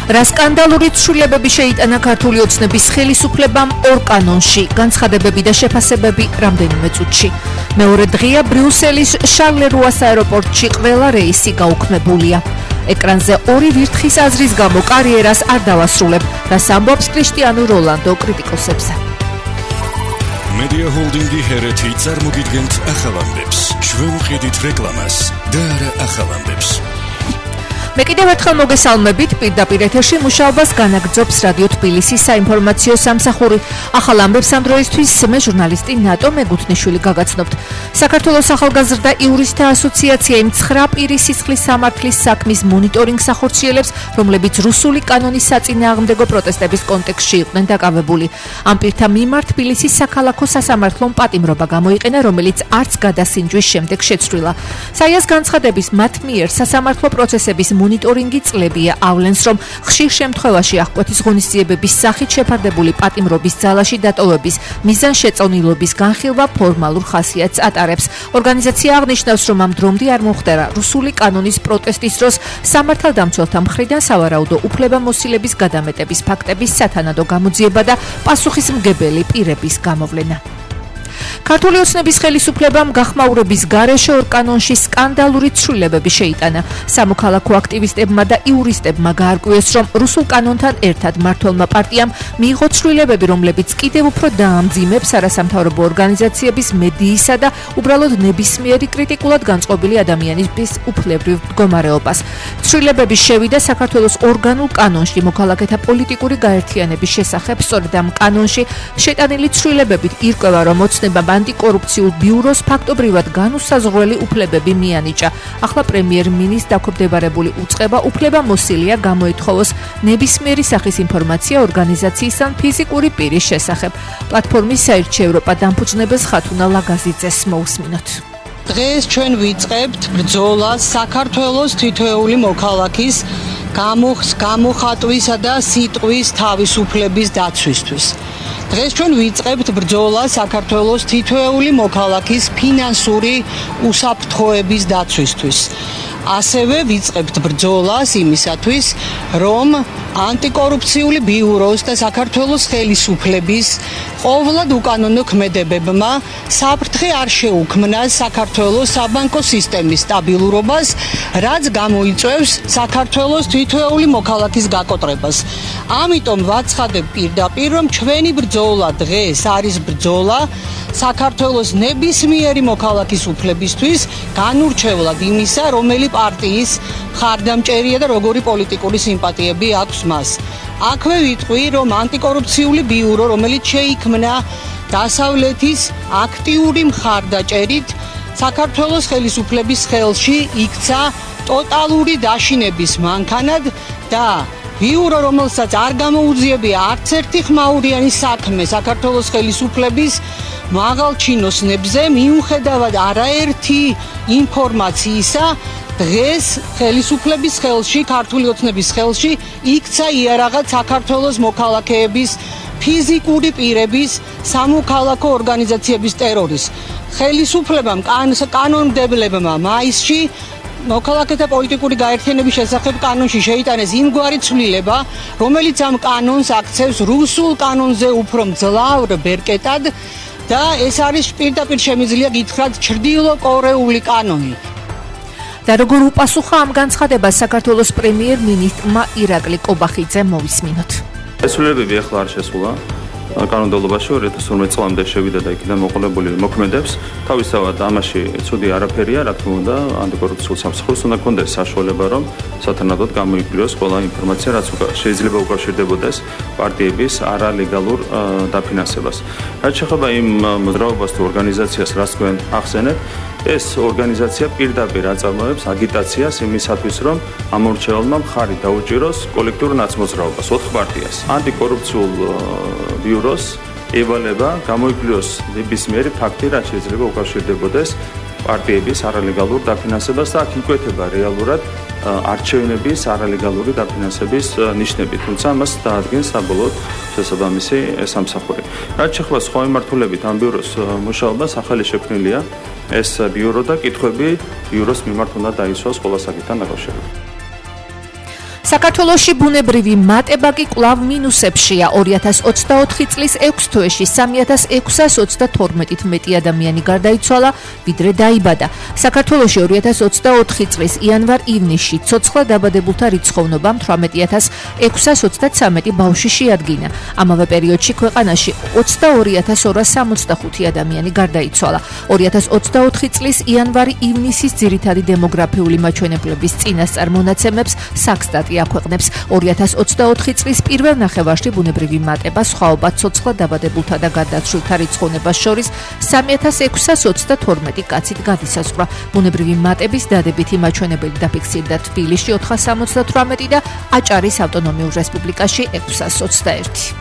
რა სკანდალური ცვლილებები შეიტანა ქართული ოცნების ხელისუფლებამ ორ კანონში, განცხადებები და შეფასებები რამდენიმე წუთში. მეორე დღეა ბრიუსელის შარლერუას აეროპორტში ყველა რეისი გაუქმებულია. ეკრანზე ორი ვირთხის აზრის გამო კარიერას არ დავასრულებ, რას ამბობს კრისტიანო როლანდო კრიტიკოსებზე. Media Holding-ი ჰერეთი წარმოგიდგენთ ახალ ამბებს. ჩვენ ვყიდით რეკლამას და არა ახალ ამბებს. მე კიდევ ერთხელ მოგესალმებით, პირდაპირ ეთერში მუშაობას განაგრძობს რადიო თბილისის საინფორმაციო სამსახური. ახალ ამბებს ამ დროისთვის მე ჟურნალისტი ნატო მეგუთნიშვილი გაგაცნობთ. საქართველოს ახალგაზრდა იურისტთა ასოციაცია იმ 9 პირის სისხლის სამართლის საქმის მონიტორინგს ახორციელებს, რომლებიც რუსული კანონის საწინააღმდეგო პროტესტების კონტექსტში იყვნენ დაკავებული. ამ პირთა მიმართ თბილისის საქალაქო სასამართლომ პატიმრობა გამოიყენა, რომელიც არც გადასინჯვის შემდეგ შეცვლილა. საიას განცხადების მათ მიერ სასამართლო პროცესების მონიტორინგი წლებია ავლენს, რომ ხშირ შემთხვევაში აღკვეთის ღონისძიებების სახით შეფარდებული პატიმრობის ძალაში დატოვების მიზანშეწონილობის განხილვა ფორმალურ ხასიათს ატარებს. ორგანიზაცია აღნიშნავს, რომ ამ დრომდე არ მოხდარა რუსული კანონის პროტესტის დროს სამართალდამცველთა მხრიდან სავარაუდო უფლებამოსილების გადამეტების ფაქტების სათანადო გამოძიება და პასუხისმგებელი პირების გამოვლენა. ქართული ოცნების ხელისუფლებამ გახმაურების გარეშე ორ კანონში სკანდალური ცვლილებები შეიტანა. სამოქალაქო აქტივისტებმა და იურისტებმა გაარკვიეს, რომ რუსულ კანონთან ერთად მმართველმა პარტიამ მიიღო ცვლილებები, რომლებიც კიდევ უფრო დაამძიმებს არასამთავრობო ორგანიზაციების, მედიისა და უბრალოდ ნებისმიერი კრიტიკულად განწყობილი ადამიანის უფლებრივ მდგომარეობას. ცვლილებები შევიდა საქართველოს ორგანულ კანონში მოქალაქეთა პოლიტიკური გაერთიანების შესახებ. სწორედ ამ კანონში შეტანილი ცვლილებებით ირკვევა, რომ ოცნებამ ანტიკორუფციულ ბიუროს ფაქტობრივად განუსაზღვრელი უფლებები მიანიჭა. ახლა პრემიერ-მინისტრს დაქვემდებარებული უწყება უფლებამოსილია გამოეთხოვოს ნებისმიერი სახის ინფორმაცია ორგანიზაციის ან ფიზიკური პირის შესახებ. პლატფორმის საერთო ევროპა დამფუძნებელს ხათუნა ლაგაზიძეს მოусმინოთ. დღეს ჩვენ ვიწყებთ ბრძოლას საქართველოს თითოეული მოქალაქის გამოხატვისა და სიტყვის თავისუფლების დაცვისთვის. დღეს ჩვენ ვიწყებთ ბრძოლას საქართველოს თითოეული მოქალაქის ფინანსური უსაფრთხოების დაცვისთვის. ასევე ვიწყებთ ბრძოლას იმისათვის, რომ ანტიკორუფციული ბიუროს და საქართველოს ხელისუფლების ყოვლად უკანონო ქმედებებმა საფრთხე არ შეუქმნას საქართველოს საბანკო სისტემის სტაბილურობას, რაც გამოიწვევს საქართველოს თითოეული მოქალაქის გაკოტრებას. ამიტომ ვაცხადებ პირდაპირ, რომ ჩვენი ბრძოლა დღეს არის ბრძოლა საქართველოს ნებისმიერი მოქალაქის უფლებისთვის, განურჩევლად იმისა, რომელი პარტიის მხარდამჭერია და როგორი პოლიტიკური სიმპათიები აქვს მას. აქვე ვიტყვი, რომ ანტიკორუფციული ბიურო, რომელიც შეიქმნა დასავლეთის აქტიური მხარდაჭერით, საქართველოს ხელისუფლების ხელში იქცა ტოტალური დაშინების მანქანად და ბიურო, რომელსაც არ გამოუძიებია არც ერთი ხმაურიანი საქმე საქართველოს ხელისუფლების მაღალ ჩინოსნებზე, მიუხედავად არაერთი ინფორმაციისა, დღეს ხელისუფლების ხელში, ქართული ოცნების ხელში იქცა იარაღად საქართველოს მოქალაქეების, ფიზიკური პირების, სამოქალაქო ორგანიზაციების ტერორის. ხელისუფლებამ კანონმდებლებმა მაისში მოქალაქეთა პოლიტიკური გაერთიანების შესახებ კანონში შეიტანეს იმგვარი ცვლილება, რომელიც ამ კანონს აქცევს რუსულ კანონზე უფრო მძლავრ ბერკეტად და ეს არის პირდაპირ შემიძლია გითხრათ ჩრდილოკორეული კანონი. და როგორ უპასუხა ამ განცხადებას საქართველოს პრემიერ-მინისტრმა ირაკლი კობახიძემ მოვისმინოთ. ეს ცვლილებები ახლა არ შესულა კანონმდებლობაში 2012 წლამდე შევიდა და იქიდან მოყოლებული მოქმედებს. თავისთავად ამაში ცუდი არაფერია, რა თქმა უნდა, ანტიკორუფციულ სამსახურს უნდა ჰქონდეს საშუალება, რომ სათანადოდ გამოიკვლიოს ყველა ინფორმაცია, რაც შეიძლება უკავშირდებოდეს პარტიების არალეგალურ დაფინანსებას. რაც შეეხება იმ მოძრაობას თუ ორგანიზაციას, რაც თქვენ ახსენეთ, ეს ორგანიზაცია პირდაპირ აწარმოებს აგიტაციას იმისათვის, რომ ამორჩეულმა მხარი დაუჭიროს კოლექტიურ ნაცმოძრაობას 4 პარტიას. ანტიკორუფციულ ბიუროს ევალება გამოიკვლიოს ნებისმიერი ფაქტი, რაც შეიძლება უკავშირდებოდეს პარტიების არალეგალურ დაფინანსებას და აქ იკვეთება რეალურად არჩევნების არალეგალური დაფინანსების ნიშნები, თუმცა მას დაადგენს საბოლოოდ შესაბამისი სამსახური. რაც შეეხება სხვა მიმართულებით ამ ბიუროს მუშაობას, ახალი შექმნილია ეს ბიურო და კითხვები ბიუროს მიმართ უნდა დაისვას ყველა საკითხთან დაკავშირებით. საქართველოში ბუნებრივი მატება კი კვლავ მინუსებშია. 2024 წლის 6 თვეში 3632 მეტი ადამიანი გარდაიცვალა, ვიდრე დაიბადა. საქართველოში 2024 წლის იანვარ-ივნისში ცოცხლა დაბადებულთა რიცხოვნობა 18633 ბავშვი შეადგინა. ამავე პერიოდში ქვეყანაში 22265 ადამიანი გარდაიცვალა. 2024 წლის იანვარი-ივნისის ძირითადი დემოგრაფიული მაჩვენებლების წინასწარ მონაცემებს საქსტატი აქვეყნებს. 2024 წლის პირველ ნახევარში ბუნებრივი მატება სხვაობა ცოცხლა დაბადებულთა და გარდაცვლილთა რიცხოვნებას შორის 3632 კაცით გადისაზღვრა. ბუნებრივი მატების დადებითი მაჩვენებელი დაფიქსირდა თბილისში 478 და აჭარის ავტონომიურ რესპუბლიკაში 621.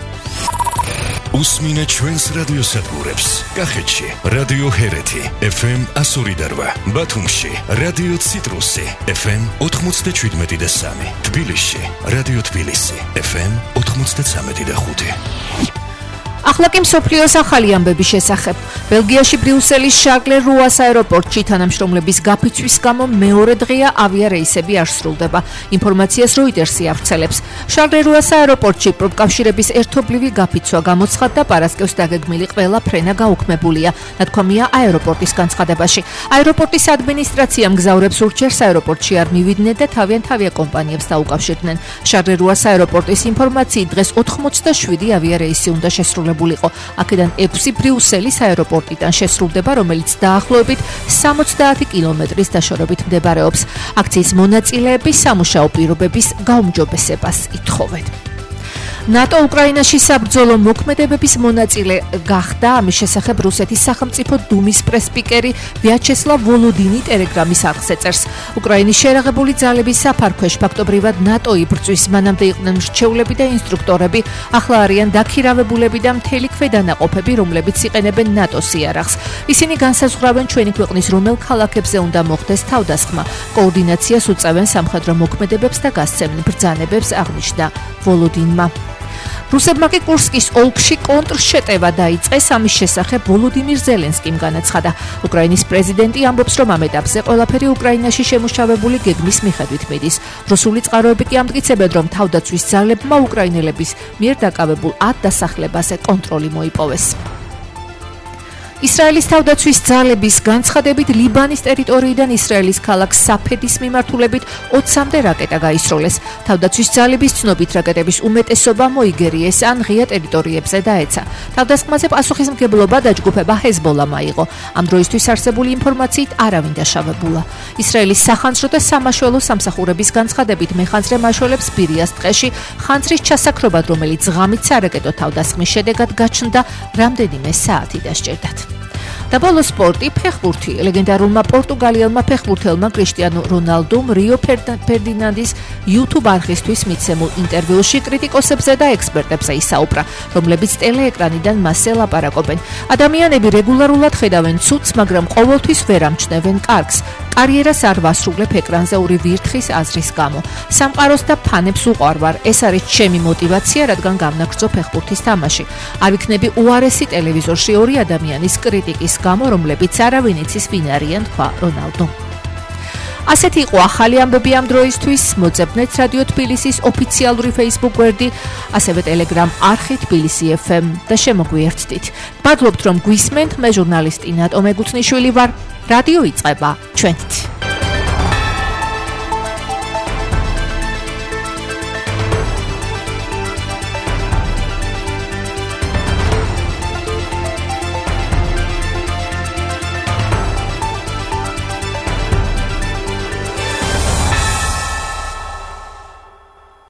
უსმინეთ ჩვენს რადიოსადგურებს. კახეთში რადიო ჰერეთი FM 102.8, ბათუმში რადიო ციტრუსი FM 97.3, თბილისში რადიო თბილისი FM 93.5. ახლა კი მსოფლიოს ახალი ამბების შესახებ. ბელგიაში ბრიუსელის შარლ დე რუას აეროპორტში თანამშრომლების გაფიცვის გამო მეორე დღეა ავიარეისები არ სრულდება. ინფორმაციას როიტერსი ავრცელებს. შარლ დე რუას აეროპორტში პროფკავშირების ერთობლივი გაფიცვა გამოცხადდა პარასკევს დაგეგმილი ყველა ფრენა გაუქმებულია. ნათქვამია აეროპორტის განცხადებაში. აეროპორტის ადმინისტრაცია მგზავრებს ურჩევს აეროპორტში არ მივიდნენ და თავიანთ ავიაკომპანიებს დაუკავშირდნენ. შარლ დე რუას აეროპორტის ინფორმაციით დღეს 87 ავიარეისი უნდა შესრულებულიყო. აქედან 6 ბრიუსელის აეროპორტიდან შესრულდება, რომელიც დაახლოებით 70 კილომეტრის დაშორებით მდებარეობს. აქციის მონაწილეები სამუშაო პირობების გაუმჯობესებას ითხოვენ. ნატო უკრაინაში საბრძოლო მოქმედებების მონაწილე გახდა. ამის შესახებ რუსეთის სახელმწიფო დუმის პრესპიკერი ვიაჩესლავ ვოლოდინი ტელეგრამის არხზე წერს. უკრაინის შერაღებული ძალების საფარქვეშ ფაქტობრივად ნატო იბრძვის, მანამდე იყვნენ მრჩევლები და ინსტრუქტორები, ახლა არიან დაქირავებულები და მთელი ქვედანაყოფები, რომლებიც იყენებენ ნატოს იარაღს. ისინი განსაზღვრავენ ჩვენი ქვეყნის რომელ ქალაქებზე უნდა მოხდეს თავდასხმა. კოორდინაციას უწევენ სამხედრო მოქმედებებს და გასცემენ ბრძანებებს, აღნიშნა ვოლოდინმა. რუსებმა კი კურსკის ოლქში კონტრშეტევა დაიწყეს. ამის შესახებ ვოლოდიმირ ზელენსკიმ განაცხადა. უკრაინის პრეზიდენტი ამბობს, რომ ამ ეტაპზე ყველაფერი უკრაინაში შემუშავებული გეგმის მიხედვით მიდის. რუსული წყაროები კი ამტკიცებენ, რომ თავდაცვის ძალებმა უკრაინელების მიერ დაკავებულ 10 დასახლებაზე კონტროლი მოიპოვეს. ისრაელის თავდაცვის ძალების განცხადებით ლიბანის ტერიტორიიდან ისრაელის ქალაქ საფედის მიმართულებით 20-მდე რაკეტა გაისროლეს. თავდაცვის ძალების ცნობით რაკეტების უმეტესობა მოიგერიეს ან ღია ტერიტორიებზე დაეცა. თავდასხმაზე პასუხისმგებლობა დაჯგუფება ჰეზბოლამ აიღო. ამ დროისთვის არსებული ინფორმაციით არავინ დაშავებულა. ისრაელის სახანძრო და სამაშველო სამსახურების განცხადებით მეხანძრე მაშველებს ბირიას ტყეში ხანძრის ჩასაქრობად, რომელიც ღამით სარაკეტო თავდასხმის შედეგად გაჩნდა, რამდენიმე საათი დასჭირდათ. და ბოლოს სპორტი, ფეხბურთი. ლეგენდარულმა პორტუგალიელმა ფეხბურთელმა კრიშტიანო რონალდომ რიო ფერდინანდის YouTube არხისთვის მიცემულ ინტერვიუში კრიტიკოსებზე და ექსპერტებზე ისაუბრა, რომლებიც ტელეეკრანიდან მასზე ლაპარაკობენ. ადამიანები რეგულარულად ხედავენ ცუდს, მაგრამ ყოველთვის ვერ ამჩნევენ კარგს. კარიერას არ ვასრულებ ეკრანზე ორი ვირთხის აზრის გამო. სამყაროს და ფანებს უყვარვარ. ეს არის ჩემი мотиваცია, რადგან გამნაგრძო ფეხბურთის თამაში. არ ვიქნები უარესი ტელევიზორში ორი ადამიანის კრიტიკის გამო, რომლებიც არავინ იცის ვინ არიან, თქვა რონალდო. ასეთი იყო ახალი ამბები ამ დროისთვის. მოძებნეთ რადიო თბილისის ოფიციალური Facebook გვერდი, ასევე Telegram არხი თბილისი FM და შემოგვიერთდით. მადლობთ, რომ გვისმენთ. მე ჟურნალისტი ნატო მეგუთნიშვილი ვარ. რადიო იწყება ჩვენით.